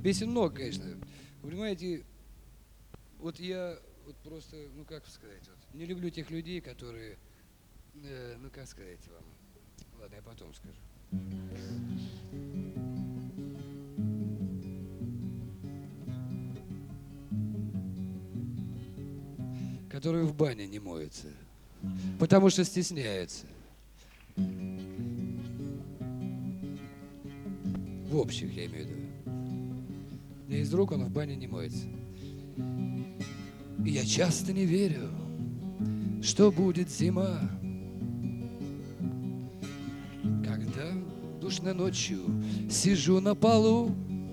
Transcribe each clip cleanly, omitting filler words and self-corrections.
Песен много, конечно. Вы понимаете, вот я вот просто, ну как сказать, вот, не люблю тех людей, которые, ну как сказать вам, ладно, я потом скажу. Которые в бане не моются, потому что стесняются. В общих, я имею в виду. У меня есть друг, он в бане не моется. И я часто не верю, что будет зима, когда душной ночью сижу на полу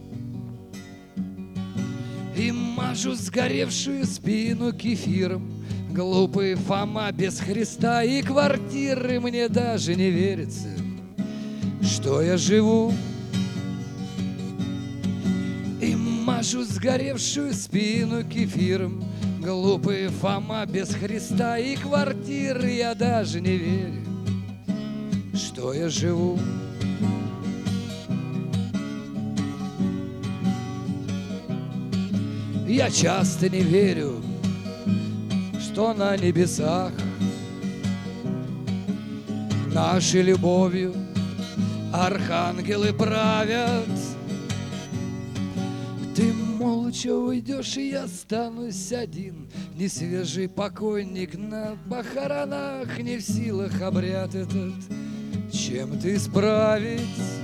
и мажу сгоревшую спину кефиром. Глупый Фома без Христа и квартиры. Мне даже не верится, что я живу. И мажу сгоревшую спину кефиром. Глупый Фома без Христа и квартиры. Я даже не верю, что я живу. Я часто не верю, что на небесах нашей любовью архангелы правят. Ты молча уйдешь, и я останусь один, несвежий покойник на похоронах, не в силах обряд этот чем-то исправить.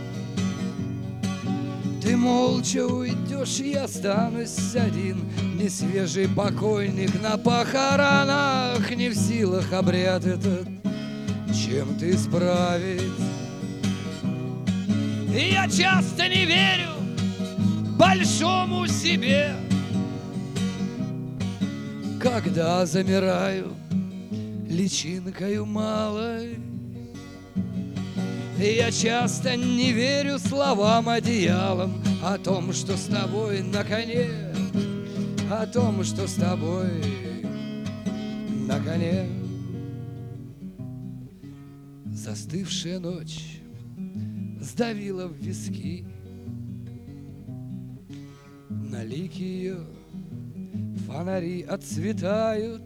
Ты молча уйдешь, и я останусь один, несвежий покойник на похоронах, не в силах обряд этот чем-то исправить. И я часто не верю большому себе, когда замираю личинкою малой. И я часто не верю словам одеялом о том, что с тобой на коне, о том, что с тобой на коне. Застывшая ночь сдавила в виски, на лике ее фонари отцветают.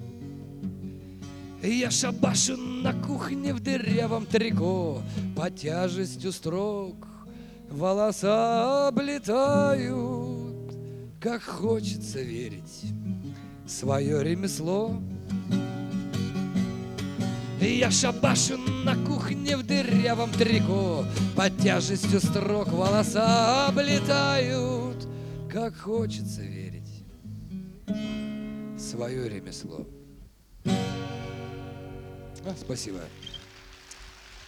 И я шабашу на кухне в дырявом трико, под тяжестью строк волоса облетают. Как хочется верить в свое ремесло. И я шабашу на кухне в дырявом трико, под тяжестью строк волоса облетают. Как хочется верить в свое ремесло. Спасибо.